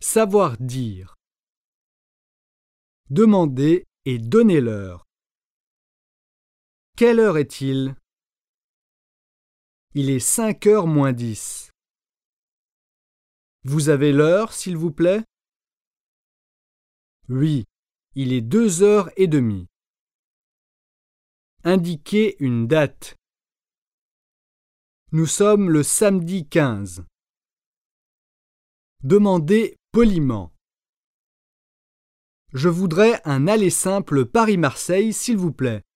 Savoir dire. Demandez et donnez l'heure. Quelle heure est-il? Il est 5h moins 10. Vous avez l'heure, s'il vous plaît? Oui, il est 2h30. Indiquez une date. Nous sommes le samedi 15. Demandez poliment. Je voudrais un aller simple Paris-Marseille, s'il vous plaît.